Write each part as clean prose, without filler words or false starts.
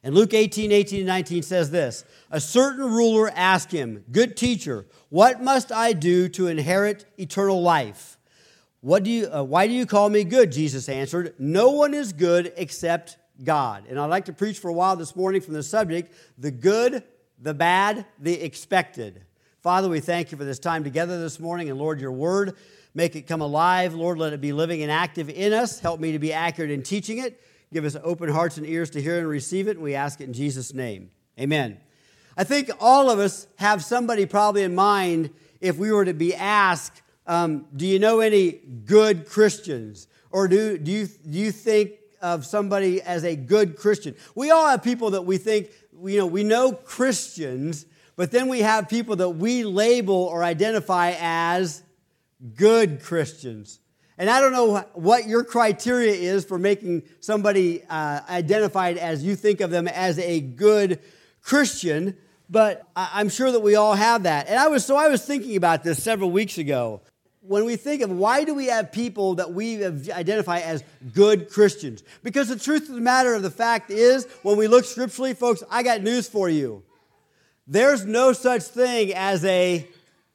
And Luke 18:18-19 says this, a certain ruler asked him, good teacher, what must I do to inherit eternal life? Why do you call me good? Jesus answered, no one is good except God. And I'd like to preach for a while this morning from the subject, the good, the bad, the expected. Father, we thank you for this time together this morning, and Lord, your word, make it come alive. Lord, let it be living and active in us. Help me to be accurate in teaching it. Give us open hearts and ears to hear and receive it, and we ask it in Jesus' name. Amen. I think all of us have somebody probably in mind if we were to be asked, do you know any good Christians? Or do you think of somebody as a good Christian? We all have people that we think, we know Christians, but then we have people that we label or identify as good Christians. And I don't know what your criteria is for making somebody identified as you think of them as a good Christian, but I'm sure that we all have that. And I was thinking about this several weeks ago. When we think of why do we have people that we identify as good Christians? Because the truth of the matter of the fact is, when we look scripturally, folks, I got news for you. There's no such thing as a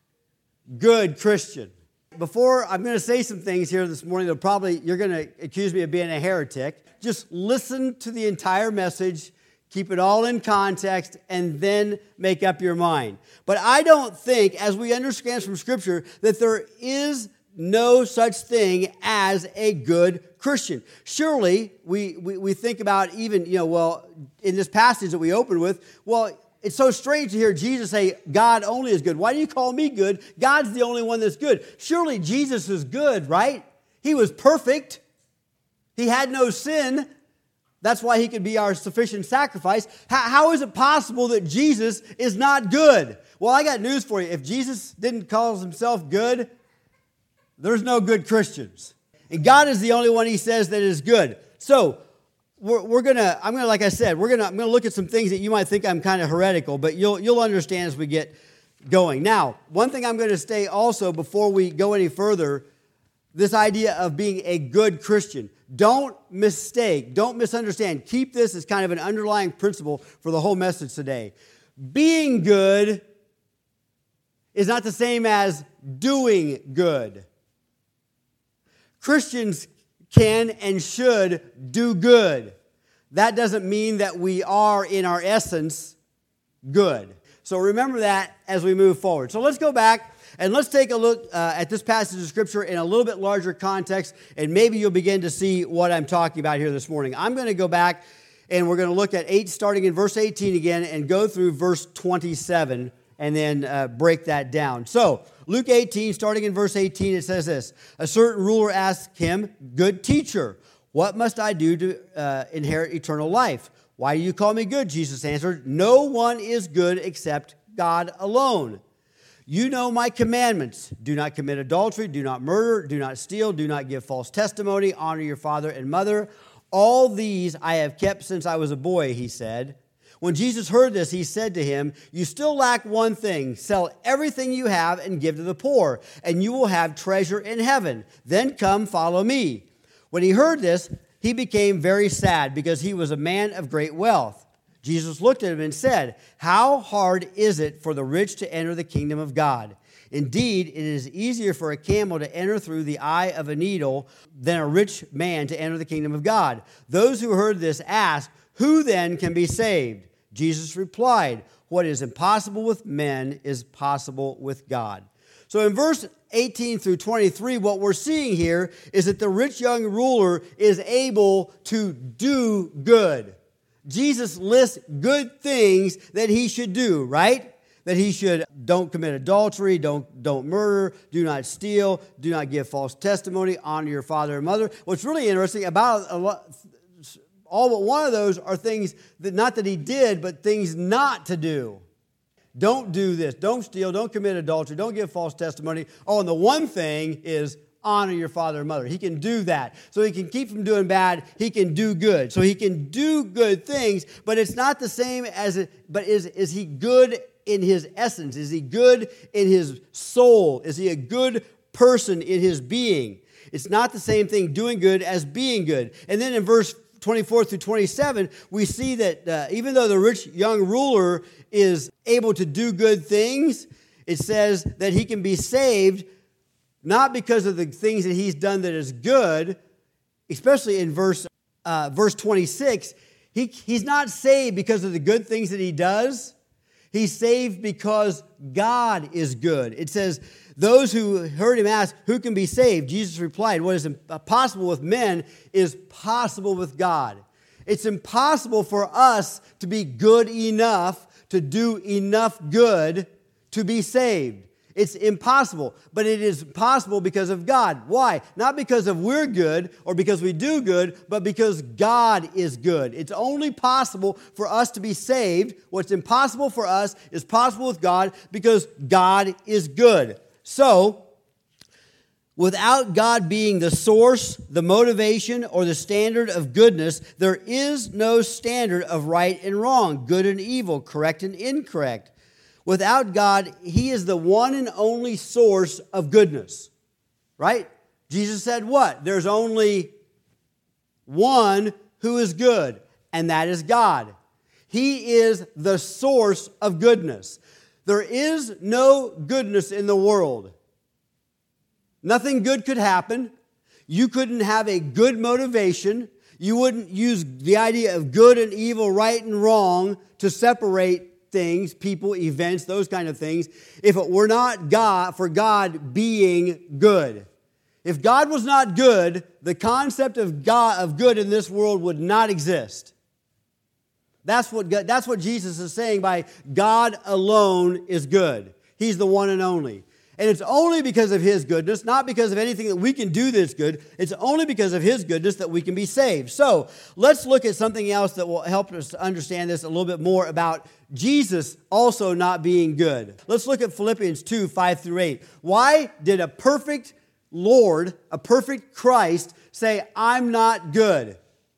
good Christian. Before I'm going to say some things here this morning, you're going to accuse me of being a heretic. Just listen to the entire message, keep it all in context, and then make up your mind. But I don't think, as we understand from Scripture, that there is no such thing as a good Christian. Surely, we think about even, in this passage that we opened with, it's so strange to hear Jesus say, God only is good. Why do you call me good? God's the only one that's good. Surely Jesus is good, right? He was perfect. He had no sin. That's why he could be our sufficient sacrifice. How is it possible that Jesus is not good? Well, I got news for you. If Jesus didn't call himself good, there's no good Christians. And God is the only one he says that is good. So, I'm gonna look at some things that you might think I'm kind of heretical, but you'll understand as we get going. Now, one thing I'm going to say also before we go any further, this idea of being a good Christian. Don't misunderstand. Keep this as kind of an underlying principle for the whole message today. Being good is not the same as doing good. Christians can and should do good. That doesn't mean that we are, in our essence, good. So remember that as we move forward. So let's go back and let's take a look at this passage of Scripture in a little bit larger context, and maybe you'll begin to see what I'm talking about here this morning. I'm going to go back, and we're going to look at starting in verse 18 again, and go through verse 27, and then break that down. So, Luke 18, starting in verse 18, it says this, a certain ruler asked him, good teacher, what must I do to inherit eternal life? Why do you call me good? Jesus answered, no one is good except God alone. You know my commandments. Do not commit adultery, do not murder, do not steal, do not give false testimony, honor your father and mother. All these I have kept since I was a boy, he said. When Jesus heard this, he said to him, you still lack one thing. Sell everything you have and give to the poor, and you will have treasure in heaven. Then come, follow me. When he heard this, he became very sad because he was a man of great wealth. Jesus looked at him and said, how hard is it for the rich to enter the kingdom of God? Indeed, it is easier for a camel to enter through the eye of a needle than a rich man to enter the kingdom of God. Those who heard this asked, who then can be saved? Jesus replied, what is impossible with men is possible with God. So in verse 18 through 23, what we're seeing here is that the rich young ruler is able to do good. Jesus lists good things that he should do, right? That he should don't commit adultery, don't murder, do not steal, do not give false testimony, honor your father and mother. What's really interesting about all but one of those are things that not that he did, but things not to do. Don't do this. Don't steal. Don't commit adultery. Don't give false testimony. Oh, and the one thing is honor your father and mother. He can do that. So he can keep from doing bad. He can do good. So he can do good things, but it's not the same as but is he good in his essence? Is he good in his soul? Is he a good person in his being? It's not the same thing doing good as being good. And then in verse 24 through 27, we see that even though the rich young ruler is able to do good things, it says that he can be saved not because of the things that he's done that is good, especially in verse 26. He's not saved because of the good things that he does. He's saved because God is good. It says, those who heard him ask, who can be saved? Jesus replied, what is impossible with men is possible with God. It's impossible for us to be good enough, to do enough good to be saved. It's impossible, but it is possible because of God. Why? Not because of we're good or because we do good, but because God is good. It's only possible for us to be saved. What's impossible for us is possible with God because God is good. So, without God being the source, the motivation, or the standard of goodness, there is no standard of right and wrong, good and evil, correct and incorrect. Without God, He is the one and only source of goodness, right? Jesus said what? There's only one who is good, and that is God. He is the source of goodness. There is no goodness in the world. Nothing good could happen. You couldn't have a good motivation. You wouldn't use the idea of good and evil, right and wrong to separate things, people, events, those kind of things, if it were not God, for God being good. If God was not good, the concept of God, of good in this world would not exist. That's what Jesus is saying by God alone is good. He's the one and only. And it's only because of His goodness, not because of anything that we can do that's good. It's only because of His goodness that we can be saved. So let's look at something else that will help us understand this a little bit more about Jesus also not being good. Let's look at Philippians 2, 5 through 8. Why did a perfect Lord, a perfect Christ, say, I'm not good?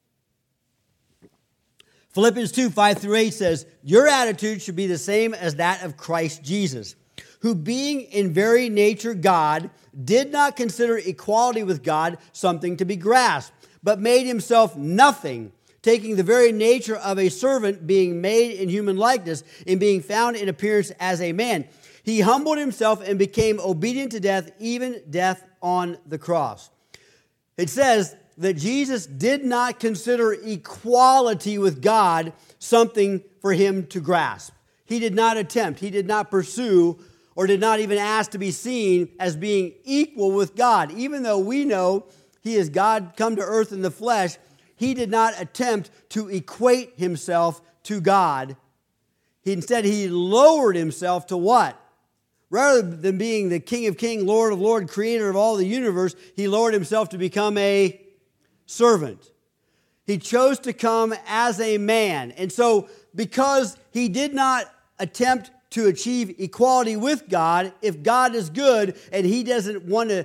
Philippians 2, 5 through 8 says, your attitude should be the same as that of Christ Jesus, who being in very nature God, did not consider equality with God something to be grasped, but made himself nothing, taking the very nature of a servant, being made in human likeness, and being found in appearance as a man. He humbled himself and became obedient to death, even death on the cross. It says that Jesus did not consider equality with God something for him to grasp. He did not attempt, he did not pursue, or did not even ask to be seen as being equal with God. Even though we know He is God come to earth in the flesh, He did not attempt to equate Himself to God. Instead, He lowered Himself to what? Rather than being the King of Kings, Lord of Lords, Creator of all the universe, He lowered Himself to become a servant. He chose to come as a man. And so, because He did not attempt to achieve equality with God, if God is good and He doesn't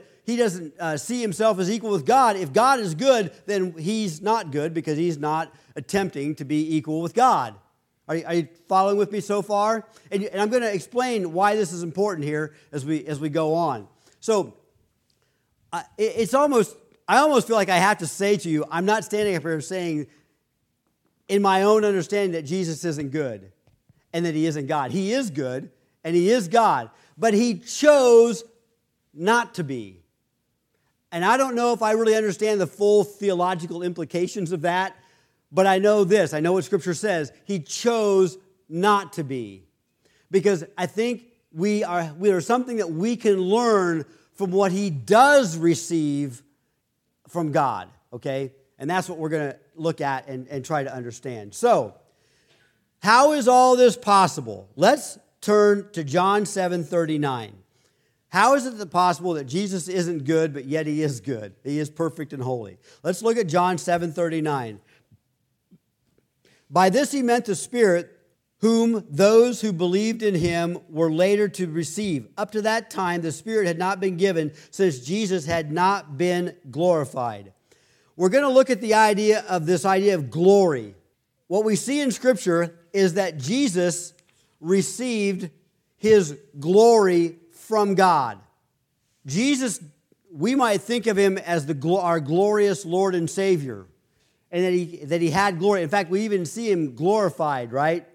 see Himself as equal with God, if God is good, then He's not good because He's not attempting to be equal with God. Are you following with me so far? And I'm going to explain why this is important here as we go on. So I almost feel like I have to say to you, I'm not standing up here saying in my own understanding that Jesus isn't good and that He isn't God. He is good, and He is God. But He chose not to be. And I don't know if I really understand the full theological implications of that, but I know this. I know what Scripture says. He chose not to be. Because I think we are something that we can learn from what He does receive from God, okay? And that's what we're going to look at and try to understand. So, how is all this possible? Let's turn to John 7:39. How is it possible that Jesus isn't good, but yet He is good? He is perfect and holy. Let's look at John 7:39. By this He meant the Spirit, whom those who believed in Him were later to receive. Up to that time, the Spirit had not been given, since Jesus had not been glorified. We're going to look at the idea of glory. What we see in Scripture is that Jesus received His glory from God. Jesus, we might think of Him as our glorious Lord and Savior. and that he had glory. In fact, we even see him glorified, right?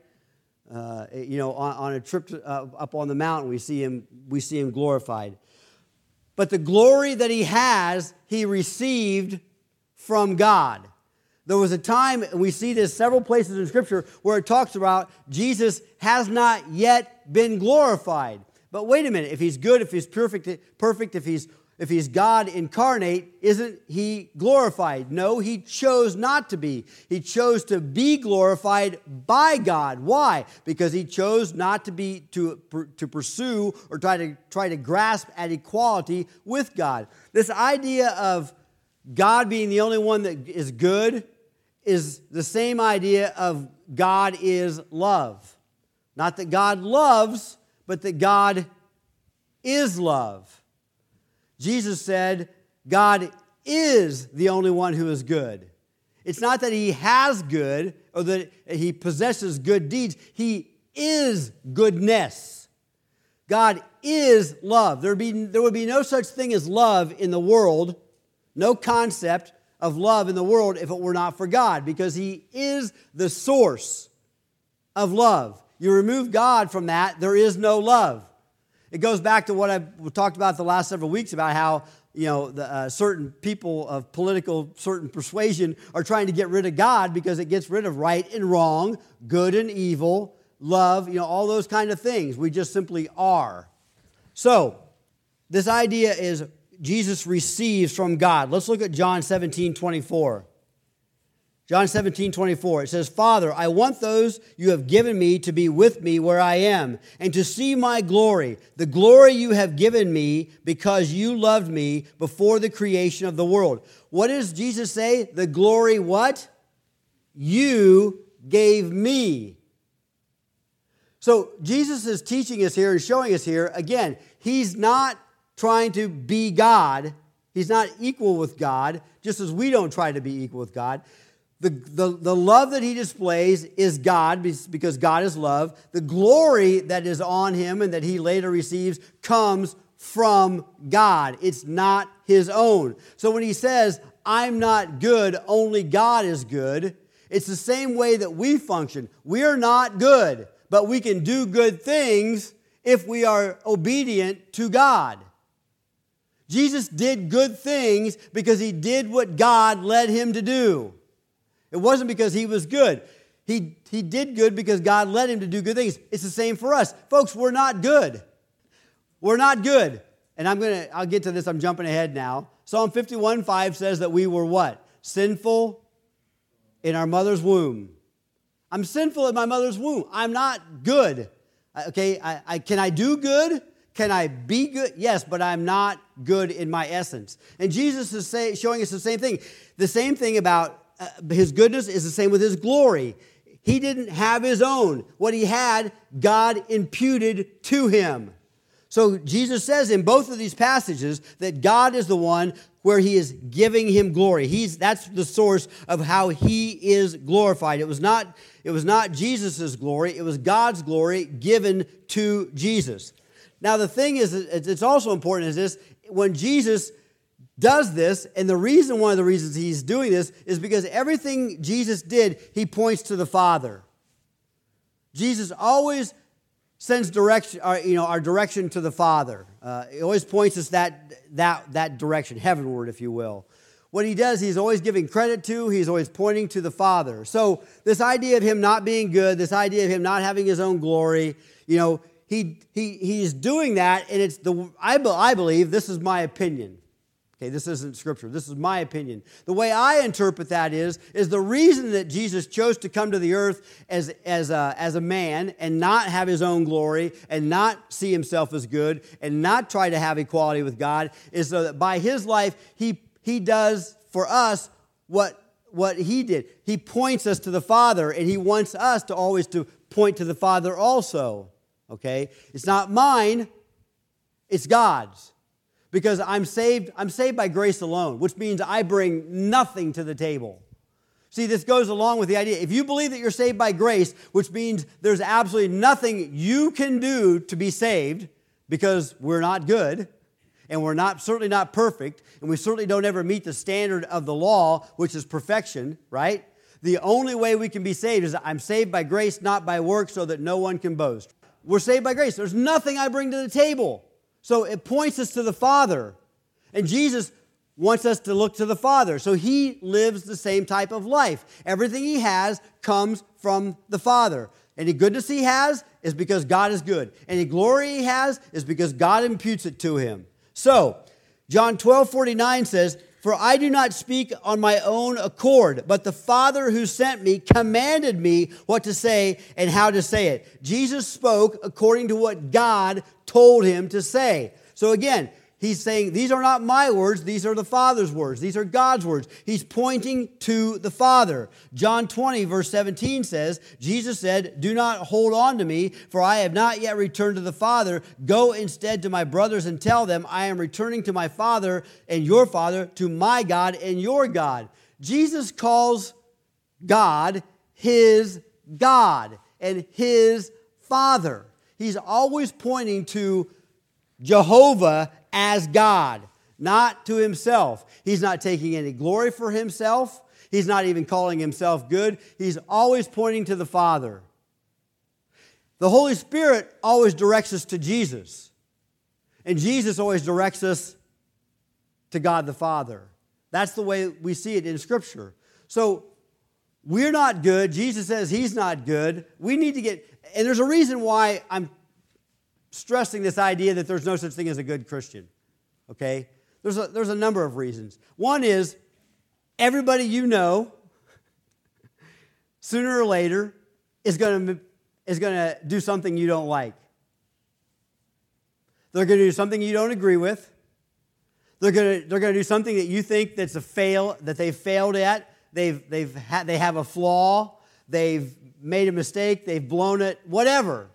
On a trip up on the mountain, we see him glorified. But the glory that he has, he received from God. There was a time, and we see this several places in Scripture, where it talks about Jesus has not yet been glorified. But wait a minute, if he's good, if he's perfect, if he's God incarnate, isn't he glorified? No, he chose not to be. He chose to be glorified by God. Why? Because he chose not to pursue or try to grasp at equality with God. This idea of God being the only one that is good is the same idea of God is love. Not that God loves, but that God is love. Jesus said, God is the only one who is good. It's not that he has good or that he possesses good deeds. He is goodness. God is love. There would be no such thing as love in the world, no concept of love in the world if it were not for God, because he is the source of love. You remove God from that, there is no love. It goes back to what I've talked about the last several weeks about how certain people of certain persuasion are trying to get rid of God because it gets rid of right and wrong, good and evil, love, all those kind of things. We just simply are. So, this idea is Jesus receives from God. Let's look at John 17:24. John 17:24, it says, Father, I want those you have given me to be with me where I am, and to see my glory, the glory you have given me because you loved me before the creation of the world. What does Jesus say? The glory what? You gave me. So Jesus is teaching us here and showing us here, again, he's not trying to be God. He's not equal with God, just as we don't try to be equal with God. The love that he displays is God, because God is love. The glory that is on him and that he later receives comes from God. It's not his own. So when he says, I'm not good, only God is good, it's the same way that we function. We are not good, but we can do good things if we are obedient to God. Jesus did good things because he did what God led him to do. It wasn't because he was good. He did good because God led him to do good things. It's the same for us. Folks, we're not good. We're not good. And I'll get to this. I'm jumping ahead now. Psalm 51:5 says that we were what? Sinful in our mother's womb. I'm sinful in my mother's womb. I'm not good. Okay, can I do good? Can I be good? Yes, but I'm not good in my essence. And Jesus is showing us the same thing. The same thing about his goodness is the same with his glory. He didn't have his own. What he had, God imputed to him. So Jesus says in both of these passages that God is the one where he is giving him glory. That's the source of how he is glorified. It was not Jesus' glory. It was God's glory given to Jesus. Now the thing is, it's also important is this, when Jesus does this, and one of the reasons he's doing this is because everything Jesus did, he points to the Father. Jesus always sends direction, our direction to the Father. He always points us that direction, heavenward, if you will. What he does, he's always giving credit to, he's always pointing to the Father. So this idea of him not being good, this idea of him not having his own glory, he's doing that, and I believe, this is my opinion. Okay, this isn't Scripture. This is my opinion. The way I interpret that is the reason that Jesus chose to come to the earth as a man and not have his own glory and not see himself as good and not try to have equality with God is so that by his life he does for us what he did. He points us to the Father, and he wants us to always to point to the Father also. Okay, it's not mine; it's God's. Because I'm saved by grace alone, which means I bring nothing to the table. See, this goes along with the idea. If you believe that you're saved by grace, which means there's absolutely nothing you can do to be saved, because we're not good. and we're certainly not perfect, and we certainly don't ever meet the standard of the law, which is perfection, right? The only way we can be saved is I'm saved by grace, not by works, so that no one can boast. We're saved by grace. There's nothing I bring to the table. So it points us to the Father. And Jesus wants us to look to the Father. So he lives the same type of life. Everything he has comes from the Father. Any goodness he has is because God is good. Any glory he has is because God imputes it to him. So, John 12:49 says, "For I do not speak on my own accord, but the Father who sent me commanded me what to say and how to say it." Jesus spoke according to what God told him to say. So again, he's saying, these are not my words, these are the Father's words. These are God's words. He's pointing to the Father. John 20, verse 17 says, Jesus said, "Do not hold on to me, for I have not yet returned to the Father. Go instead to my brothers and tell them, I am returning to my Father and your Father, to my God and your God." Jesus calls God his God and his Father. He's always pointing to Jehovah as God, not to himself. He's not taking any glory for himself. He's not even calling himself good. He's always pointing to the Father. The Holy Spirit always directs us to Jesus. And Jesus always directs us to God the Father. That's the way we see it in Scripture. So we're not good. Jesus says he's not good. We need to get, and there's a reason why I'm stressing this idea that there's no such thing as a good Christian, okay? There's a number of reasons. One is, everybody you know, sooner or later, is going to do something you don't like. They're going to do something you don't agree with. They're going to do something that you think that they've failed at. They have a flaw. They've made a mistake. They've blown it. Whatever.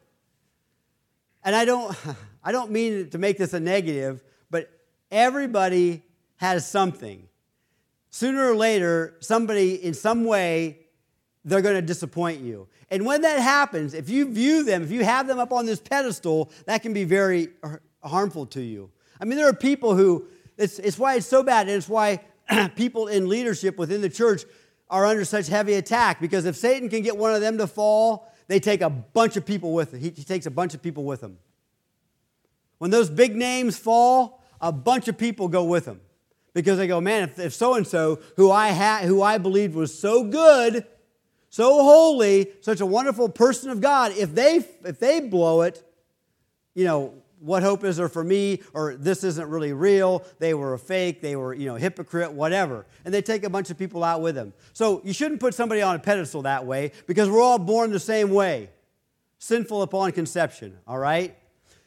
And I don't mean to make this a negative, but everybody has something. Sooner or later, somebody in some way, they're going to disappoint you. And when that happens, if you have them up on this pedestal, that can be very harmful to you. I mean, there are people who, it's why it's so bad, and it's why people in leadership within the church are under such heavy attack, because if Satan can get one of them to fall, they take a bunch of people with him. He takes a bunch of people with him. When those big names fall, a bunch of people go with them. Because they go, man, if so-and-so, who I believed was so good, so holy, such a wonderful person of God, if they blow it, what hope is there for me? Or this isn't really real. They were a fake. They were, hypocrite, whatever. And they take a bunch of people out with them. So you shouldn't put somebody on a pedestal that way, because we're all born the same way. Sinful upon conception, all right?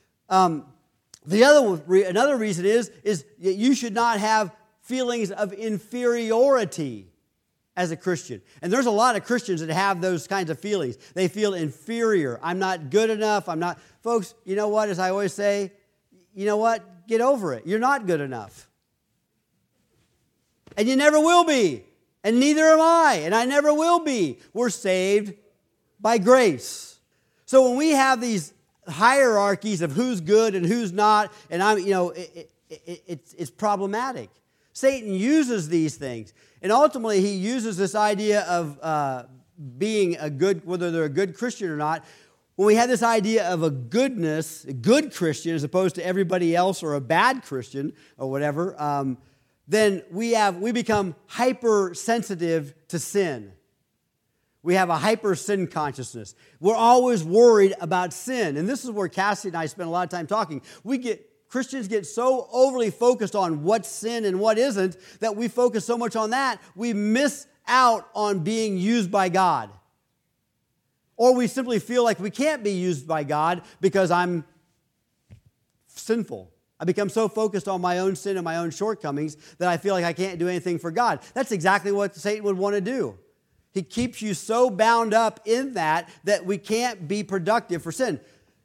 Another reason is that you should not have feelings of inferiority as a Christian. And there's a lot of Christians that have those kinds of feelings. They feel inferior. I'm not good enough. Folks, you know what? As I always say, you know what? Get over it. You're not good enough. And you never will be. And neither am I. And I never will be. We're saved by grace. So when we have these hierarchies of who's good and who's not, and it's problematic. Satan uses these things. And ultimately, he uses this idea of being whether they're a good Christian or not. When we have this idea of a good Christian, as opposed to everybody else or a bad Christian or whatever, then we become hypersensitive to sin. We have a hyper sin consciousness. We're always worried about sin. And this is where Cassie and I spend a lot of time talking. Christians get so overly focused on what's sin and what isn't, that we focus so much on that, we miss out on being used by God. Or we simply feel like we can't be used by God because I'm sinful. I become so focused on my own sin and my own shortcomings that I feel like I can't do anything for God. That's exactly what Satan would want to do. He keeps you so bound up in that we can't be productive for sin.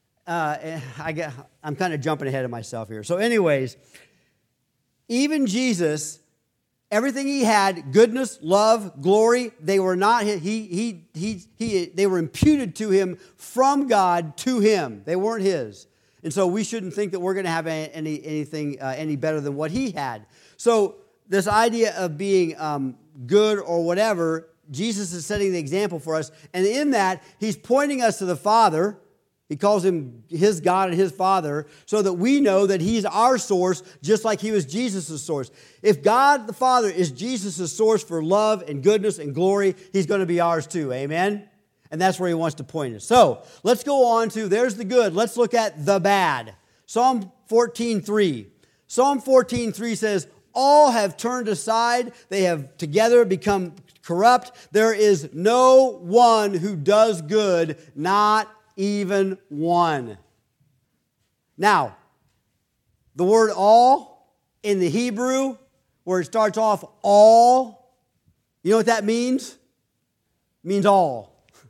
I'm kind of jumping ahead of myself here. So anyways, even Jesus, everything he had, goodness, love, glory, they were not, they were imputed to him from God to him. They weren't his. And so we shouldn't think that we're going to have anything any better than what he had. So this idea of being good or whatever, Jesus is setting the example for us. And in that, he's pointing us to the Father. He calls him his God and his Father so that we know that he's our source just like he was Jesus' source. If God the Father is Jesus' source for love and goodness and glory, he's going to be ours too. Amen? And that's where he wants to point us. So let's go on to, there's the good. Let's look at the bad. Psalm 14:3. Psalm 14:3 says, all have turned aside. They have together become corrupt. There is no one who does good, not even one. Now, the word all in the Hebrew, where it starts off all, you know what that means? It means all.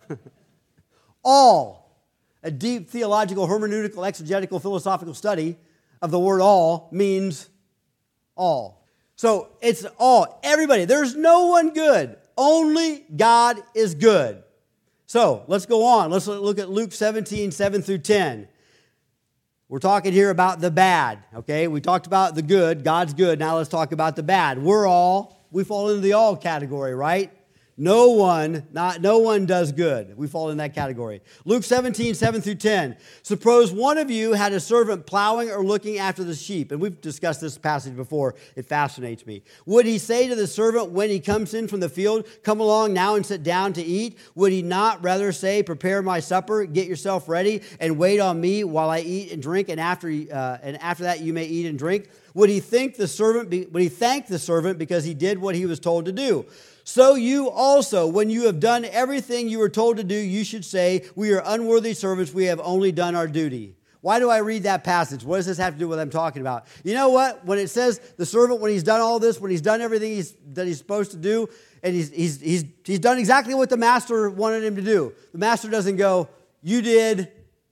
All. A deep theological, hermeneutical, exegetical, philosophical study of the word all means all. So it's all. Everybody. There's no one good. Only God is good. So let's go on. Let's look at Luke 17:7-10. We're talking here about the bad. Okay, we talked about the good. God's good. Now let's talk about the bad. We fall into the all category, right? No one does good. We fall in that category. Luke 17:7-10. Suppose one of you had a servant plowing or looking after the sheep. And we've discussed this passage before. It fascinates me. Would he say to the servant when he comes in from the field, come along now and sit down to eat? Would he not rather say, prepare my supper, get yourself ready, and wait on me while I eat and drink, and after that you may eat and drink? Would he thank the servant because he did what he was told to do? So you also, when you have done everything you were told to do, you should say, we are unworthy servants, we have only done our duty. Why do I read that passage? What does this have to do with what I'm talking about? You know what? When it says the servant, when he's done all this, when he's done everything that he's supposed to do, and he's done exactly what the master wanted him to do. The master doesn't go, you did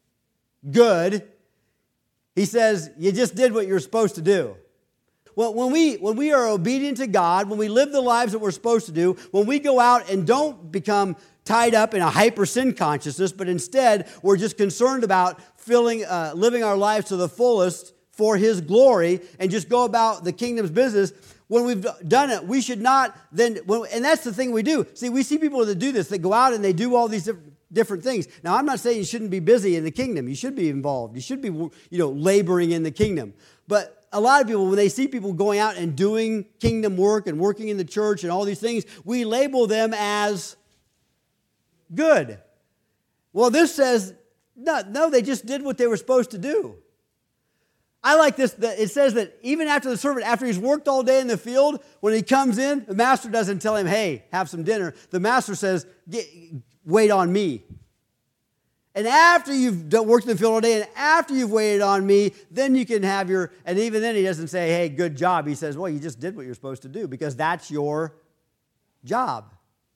good. He says, you just did what you're supposed to do. Well, when we are obedient to God, when we live the lives that we're supposed to do, when we go out and don't become tied up in a hyper sin consciousness, but instead we're just concerned about living our lives to the fullest for His glory and just go about the kingdom's business, when we've done it, we should not then, and that's the thing we do. See, we see people that do this, that go out and they do all these different things. Now, I'm not saying you shouldn't be busy in the kingdom. You should be involved. You should be, laboring in the kingdom. But a lot of people, when they see people going out and doing kingdom work and working in the church and all these things, we label them as good. Well, this says, no, they just did what they were supposed to do. I like this, that it says that even after the servant, after he's worked all day in the field, when he comes in, the master doesn't tell him, hey, have some dinner. The master says, wait on me. And after you've worked in the field all day and after you've waited on me, then you can have and even then he doesn't say, hey, good job. He says, well, you just did what you're supposed to do because that's your job.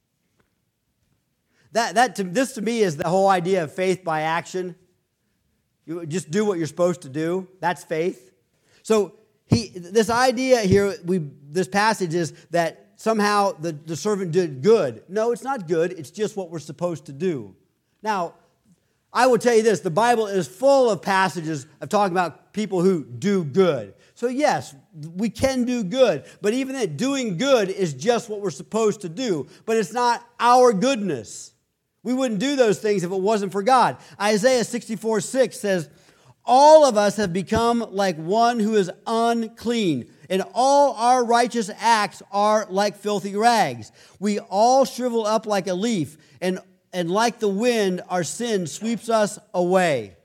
This to me is the whole idea of faith by action. You just do what you're supposed to do. That's faith. So this idea here, this passage is that somehow the servant did good. No, it's not good. It's just what we're supposed to do. Now, I will tell you this, the Bible is full of passages of talking about people who do good. So yes, we can do good, but even that doing good is just what we're supposed to do, but it's not our goodness. We wouldn't do those things if it wasn't for God. Isaiah 64:6 says, all of us have become like one who is unclean, and all our righteous acts are like filthy rags. We all shrivel up like a leaf, and like the wind, our sin sweeps us away.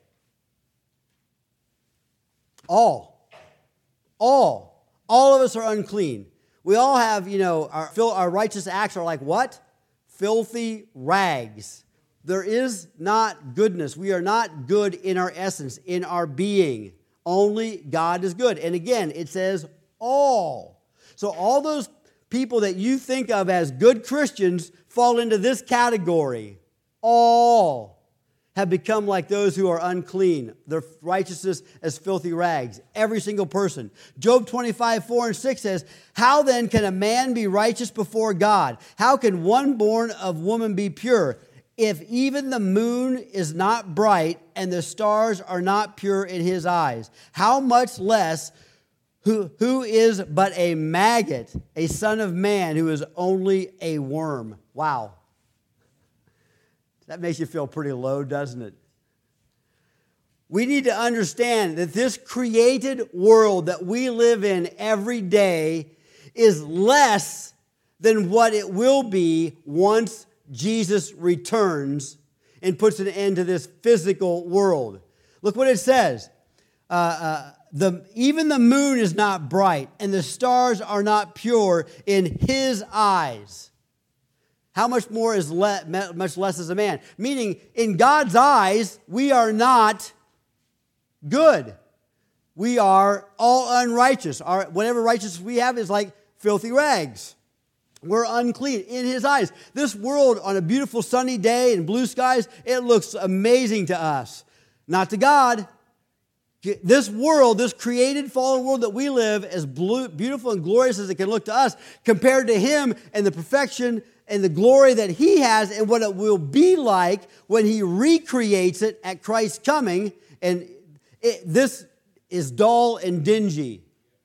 All of us are unclean. We all have, our righteous acts are like what? Filthy rags. There is not goodness. We are not good in our essence, in our being. Only God is good. And again, it says all. So all those people that you think of as good Christians fall into this category. All have become like those who are unclean. Their righteousness as filthy rags. Every single person. Job 25:4-6 says, how then can a man be righteous before God? How can one born of woman be pure? if even the moon is not bright and the stars are not pure in his eyes, how much less who is but a maggot, a son of man who is only a worm? Wow. That makes you feel pretty low, doesn't it? We need to understand that this created world that we live in every day is less than what it will be once Jesus returns and puts an end to this physical world. Look what it says. Even the moon is not bright, and the stars are not pure in his eyes. How much more is much less is a man? Meaning, in God's eyes, we are not good. We are all unrighteous. Whatever righteousness we have is like filthy rags. We're unclean in his eyes. This world on a beautiful sunny day and blue skies, it looks amazing to us. Not to God. This world, this created fallen world that we live, as beautiful and glorious as it can look to us, compared to him and the perfection and the glory that he has and what it will be like when he recreates it at Christ's coming. And this is dull and dingy.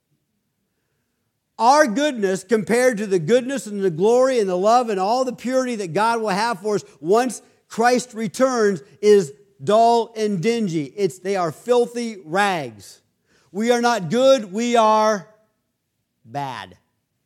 Our goodness compared to the goodness and the glory and the love and all the purity that God will have for us once Christ returns is dull and dingy. They are filthy rags. We are not good, we are bad.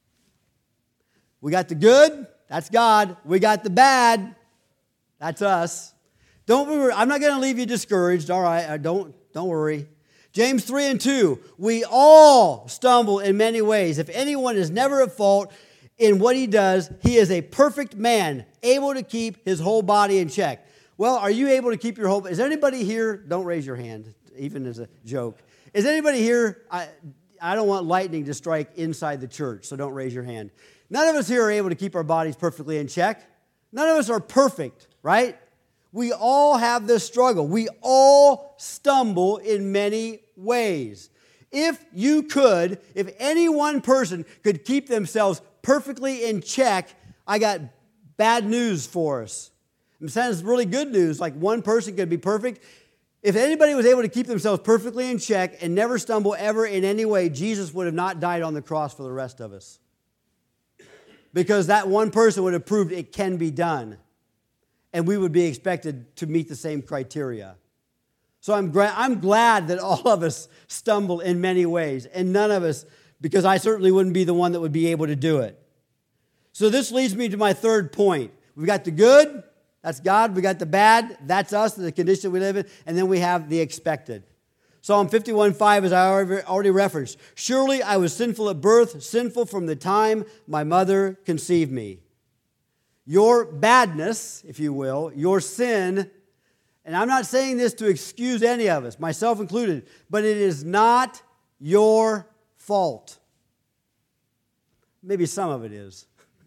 We got the good, that's God. We got the bad, that's us. Don't worry, I'm not going to leave you discouraged, all right? Don't worry. James 3:2, we all stumble in many ways. If anyone is never at fault in what he does, he is a perfect man, able to keep his whole body in check. Well, are you able to keep your whole... Is anybody here... Don't raise your hand, even as a joke. Is anybody here... I don't want lightning to strike inside the church, so don't raise your hand. None of us here are able to keep our bodies perfectly in check. None of us are perfect, right? We all have this struggle. We all stumble in many ways. If any one person could keep themselves perfectly in check, I got bad news for us. It sounds really good news, like one person could be perfect. If anybody was able to keep themselves perfectly in check and never stumble ever in any way, Jesus would have not died on the cross for the rest of us. Because that one person would have proved it can be done. And we would be expected to meet the same criteria. So I'm glad that all of us stumble in many ways, and none of us, because I certainly wouldn't be the one that would be able to do it. So this leads me to my third point. We've got the good, that's God. We got the bad, that's us, the condition we live in. And then we have the expected. Psalm 51:5, as I already referenced. Surely I was sinful at birth, sinful from the time my mother conceived me. Your badness, if you will, your sin, and I'm not saying this to excuse any of us, myself included, but it is not your fault. Maybe some of it is.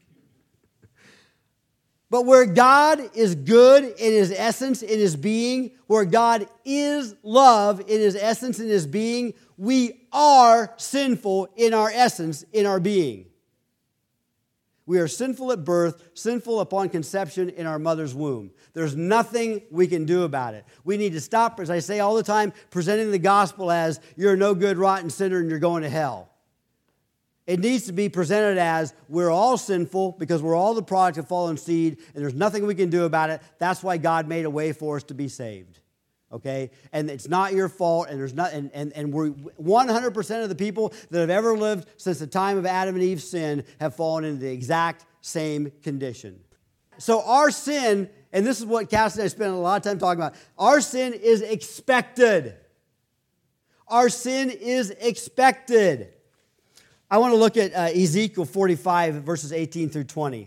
But where God is good in his essence, in his being, where God is love in his essence, in his being, we are sinful in our essence, in our being. We are sinful at birth, sinful upon conception in our mother's womb. There's nothing we can do about it. We need to stop, as I say all the time, presenting the gospel as you're a no good, rotten sinner and you're going to hell. It needs to be presented as we're all sinful because we're all the product of fallen seed and there's nothing we can do about it. That's why God made a way for us to be saved. Okay? And it's not your fault, and there's not, and we're 100% of the people that have ever lived since the time of Adam and Eve's sin have fallen into the exact same condition. So our sin, and this is what Cass and I spent a lot of time talking about, our sin is expected. Our sin is expected. I want to look at Ezekiel 45, verses 18 through 20.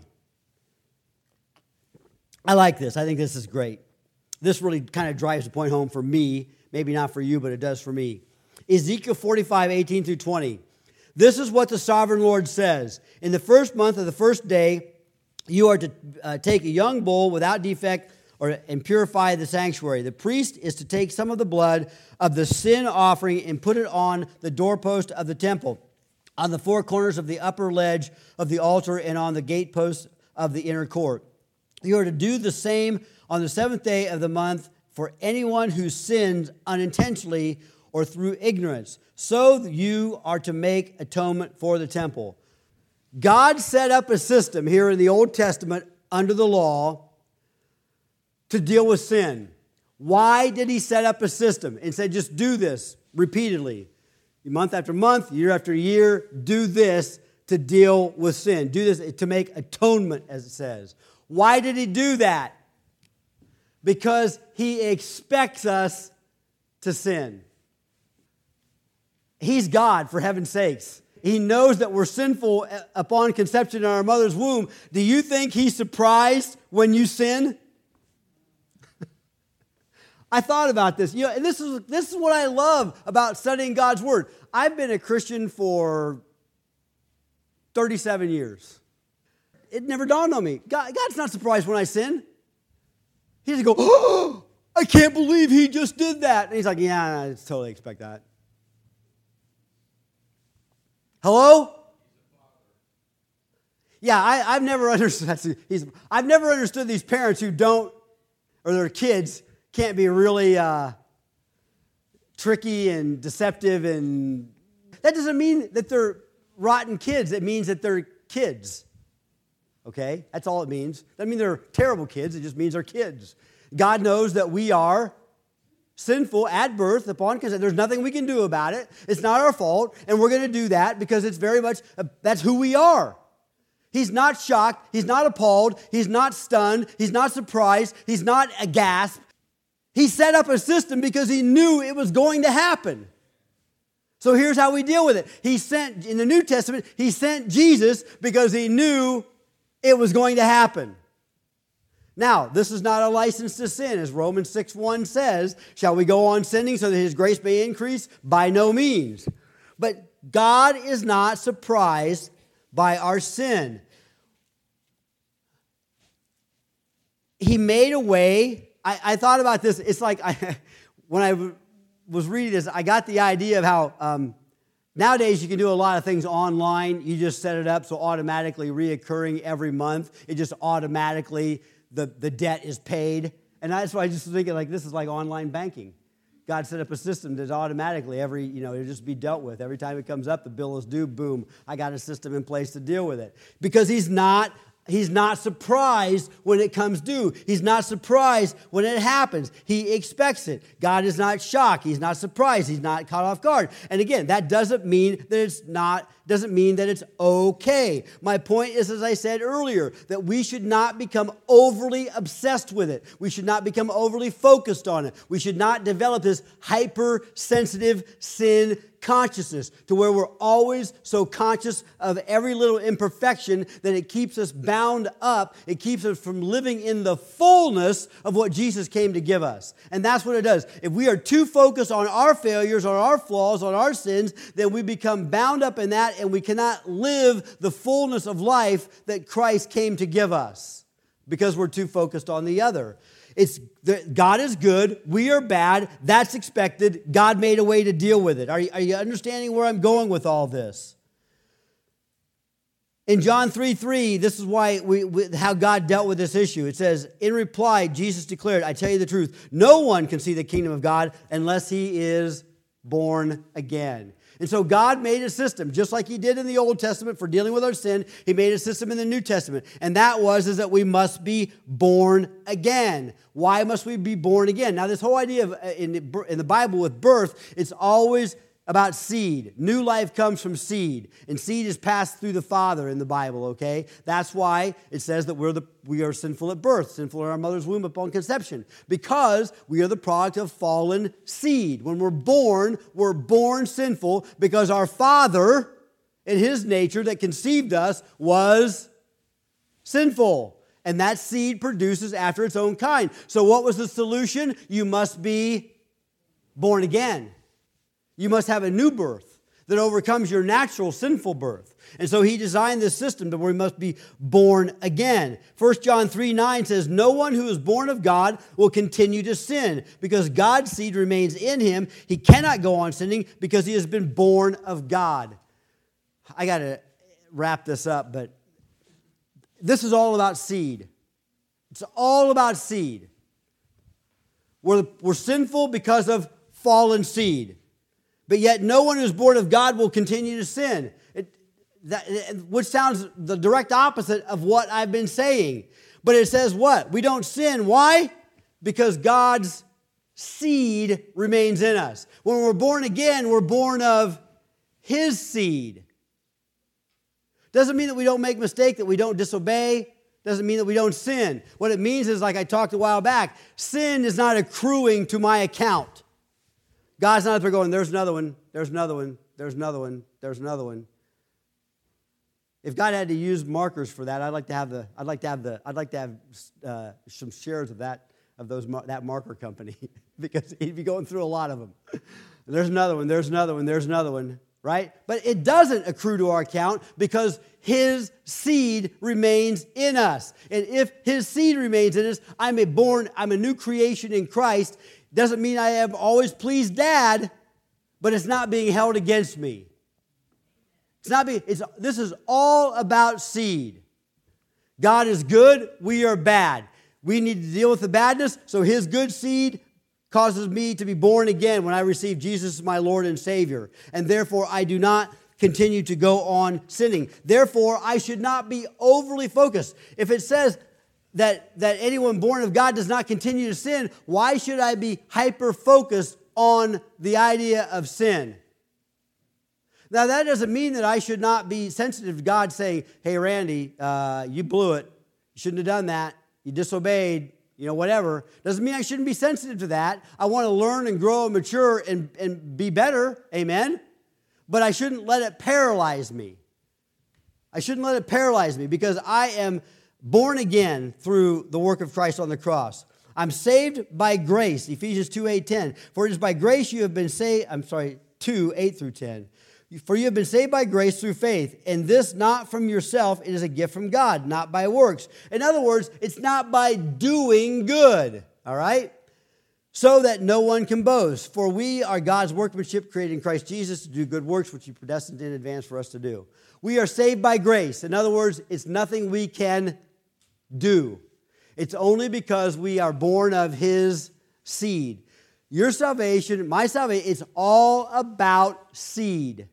I like this. I think this is great. This really kind of drives the point home for me. Maybe not for you, but it does for me. Ezekiel 45, 18 through 20. This is what the sovereign Lord says. In the first month of the first day, you are to take a young bull without defect and purify the sanctuary. The priest is to take some of the blood of the sin offering and put it on the doorpost of the temple, on the four corners of the upper ledge of the altar, and on the gateposts of the inner court. You are to do the same on the seventh day of the month for anyone who sins unintentionally or through ignorance. So you are to make atonement for the temple. God set up a system here in the Old Testament under the law to deal with sin. Why did he set up a system and say, just do this repeatedly? Month after month, year after year, do this to deal with sin. Do this to make atonement, as it says. Why did he do that? Because he expects us to sin. He's God, for heaven's sakes. He knows that we're sinful upon conception in our mother's womb. Do you think he's surprised when you sin? I thought about this. And this is what I love about studying God's Word. I've been a Christian for 37 years. It never dawned on me. God's not surprised when I sin. He doesn't go, oh, I can't believe he just did that. And he's like, yeah, I totally expect that. Hello? Yeah, I've never understood. I've never understood these parents who don't, or their kids can't be really tricky and deceptive, and that doesn't mean that they're rotten kids. It means that they're kids. Okay? That's all it means. Doesn't mean they're terrible kids. It just means they're kids. God knows that we are sinful at birth upon consent. There's nothing we can do about it. It's not our fault, and we're going to do that because it's very much, that's who we are. He's not shocked. He's not appalled. He's not stunned. He's not surprised. He's not aghast. He set up a system because he knew it was going to happen. So here's how we deal with it. In the New Testament, he sent Jesus because he knew it was going to happen. Now, this is not a license to sin. As Romans 6:1 says, shall we go on sinning so that his grace may increase? By no means. But God is not surprised by our sin. He made a way. I thought about this. It's like when I was reading this, I got the idea of how nowadays you can do a lot of things online. You just set it up so automatically reoccurring every month. It just automatically, the debt is paid. And that's why I just was thinking, like, this is like online banking. God set up a system that automatically it'll just be dealt with. Every time it comes up, the bill is due, boom, I got a system in place to deal with it. Because He's not surprised when it comes due. He's not surprised when it happens. He expects it. God is not shocked. He's not surprised. He's not caught off guard. And again, that doesn't mean that it's okay. My point is, as I said earlier, that we should not become overly obsessed with it. We should not become overly focused on it. We should not develop this hypersensitive sin consciousness to where we're always so conscious of every little imperfection that it keeps us bound up. It keeps us from living in the fullness of what Jesus came to give us. And that's what it does. If we are too focused on our failures, on our flaws, on our sins, then we become bound up in that and we cannot live the fullness of life that Christ came to give us because we're too focused on the other. God is good. We are bad. That's expected. God made a way to deal with it. Are you understanding where I'm going with all this? In John 3:3, this is why how God dealt with this issue. It says, in reply, Jesus declared, I tell you the truth, no one can see the kingdom of God unless he is born again. And so God made a system, just like he did in the Old Testament for dealing with our sin. He made a system in the New Testament. And that is that we must be born again. Why must we be born again? Now, this whole idea of in the Bible with birth, it's always about seed. New life comes from seed. And seed is passed through the Father in the Bible, okay? That's why it says that we are sinful at birth, sinful in our mother's womb upon conception, because we are the product of fallen seed. When we're born sinful because our Father, in his nature that conceived us, was sinful. And that seed produces after its own kind. So what was the solution? You must be born again. You must have a new birth that overcomes your natural sinful birth. And so he designed this system to where we must be born again. 1 John 3:9 says, no one who is born of God will continue to sin because God's seed remains in him. He cannot go on sinning because he has been born of God. I got to wrap this up, but this is all about seed. It's all about seed. We're sinful because of fallen seed. But yet no one who's born of God will continue to sin. Which sounds the direct opposite of what I've been saying. But it says what? We don't sin. Why? Because God's seed remains in us. When we're born again, we're born of His seed. Doesn't mean that we don't make mistakes, that we don't disobey. Doesn't mean that we don't sin. What it means is, like I talked a while back, sin is not accruing to my account. God's not up there going, there's another one, there's another one, there's another one, there's another one. If God had to use markers for that, I'd like to have some shares of that marker company because he'd be going through a lot of them. There's another one, there's another one, there's another one, right? But it doesn't accrue to our account because His seed remains in us. And if His seed remains in us, I'm a new creation in Christ. Doesn't mean I have always pleased Dad, but it's not being held against me. This is all about seed. God is good, we are bad. We need to deal with the badness, so His good seed causes me to be born again when I receive Jesus as my Lord and Savior. And therefore, I do not continue to go on sinning. Therefore, I should not be overly focused. If it says that anyone born of God does not continue to sin, why should I be hyper-focused on the idea of sin? Now, that doesn't mean that I should not be sensitive to God saying, hey, Randy, you blew it. You shouldn't have done that. You disobeyed, whatever. Doesn't mean I shouldn't be sensitive to that. I want to learn and grow and mature and be better. Amen? But I shouldn't let it paralyze me. I shouldn't let it paralyze me because I am born again through the work of Christ on the cross. I'm saved by grace, Ephesians 2:8-10. For it is by grace you have been saved, 2:8-10. For you have been saved by grace through faith, and this not from yourself, it is a gift from God, not by works. In other words, it's not by doing good, all right? So that no one can boast. For we are God's workmanship created in Christ Jesus to do good works, which He predestined in advance for us to do. We are saved by grace. In other words, it's nothing we can do. It's only because we are born of His seed. Your salvation, my salvation, it's all about seed.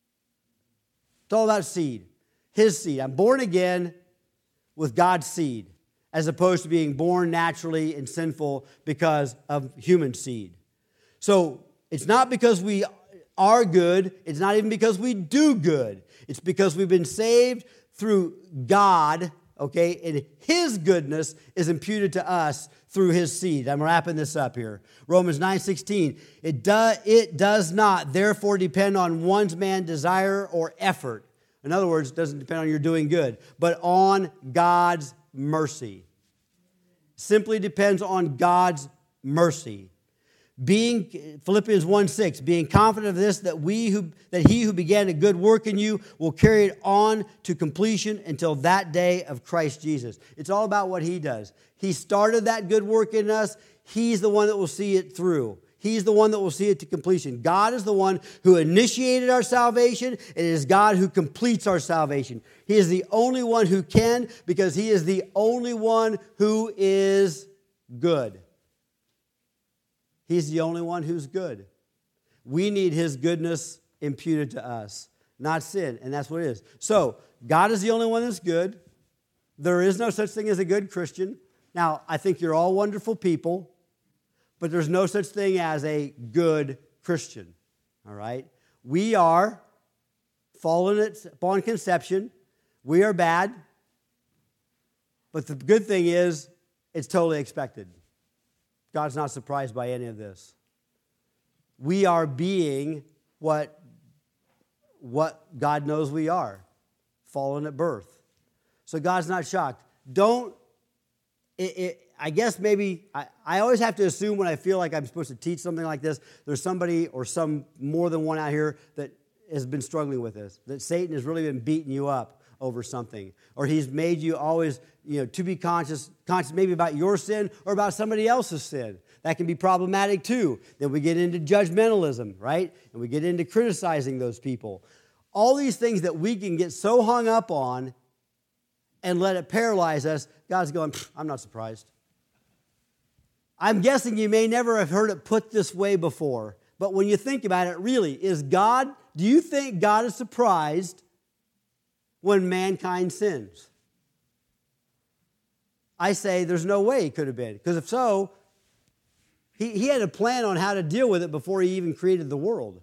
It's all about seed. His seed. I'm born again with God's seed, as opposed to being born naturally and sinful because of human seed. So it's not because we are good. It's not even because we do good. It's because we've been saved through God, okay? And His goodness is imputed to us through His seed. I'm wrapping this up here. Romans 9:16. It does not, therefore, depend on one's man's desire or effort. In other words, it doesn't depend on your doing good, but on God's mercy. Simply depends on God's mercy. Philippians 1:6, being confident of this, that He who began a good work in you will carry it on to completion until that day of Christ Jesus. It's all about what He does. He started that good work in us. He's the one that will see it through. He's the one that will see it to completion. God is the one who initiated our salvation, and it is God who completes our salvation. He is the only one who can, because He is the only one who is good. He's the only one who's good. We need His goodness imputed to us, not sin, and that's what it is. So, God is the only one that's good. There is no such thing as a good Christian. Now, I think you're all wonderful people, but there's no such thing as a good Christian, all right? We are fallen upon conception. We are bad, but the good thing is it's totally expected. God's not surprised by any of this. We are being what God knows we are, fallen at birth. So God's not shocked. I guess maybe, I always have to assume when I feel like I'm supposed to teach something like this, there's somebody or more than one out here that has been struggling with this, that Satan has really been beating you up over something, or he's made you always, to be conscious maybe about your sin or about somebody else's sin. That can be problematic too. Then we get into judgmentalism, right? And we get into criticizing those people. All these things that we can get so hung up on and let it paralyze us, God's going, I'm not surprised. I'm guessing you may never have heard it put this way before, but when you think about it, really, do you think God is surprised when mankind sins? I say there's no way he could have been, because if so, he had a plan on how to deal with it before he even created the world.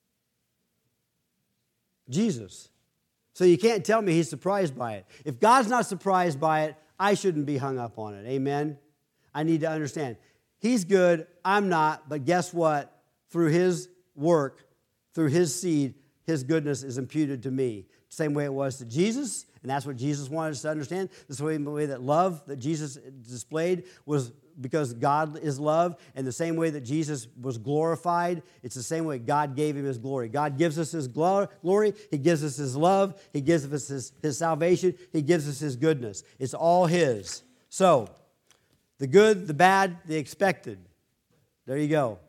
Jesus. So you can't tell me he's surprised by it. If God's not surprised by it, I shouldn't be hung up on it. Amen? I need to understand. He's good, I'm not, but guess what? Through his work, through his seed, his goodness is imputed to me. Same way it was to Jesus, and that's what Jesus wanted us to understand. The same way that love that Jesus displayed was because God is love, and the same way that Jesus was glorified, it's the same way God gave him his glory. God gives us his glory, he gives us his love, he gives us his salvation, he gives us his goodness. It's all his. So, the good, the bad, the expected. There you go.